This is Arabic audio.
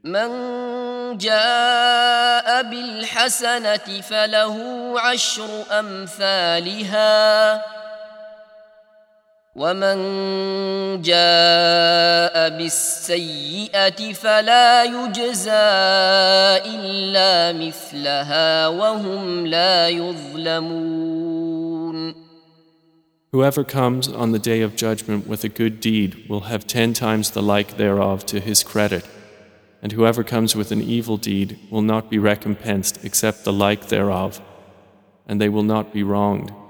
من جاء بالحسنة فله 10 أمثالها ومن جاء بالسيئة فلا يجزى إلا مثلها وهم لا يظلمون. Whoever comes on the day of judgment with a good deed will have 10 times the like thereof to his credit, and whoever comes with an evil deed will not be recompensed except the like thereof, and they will not be wronged.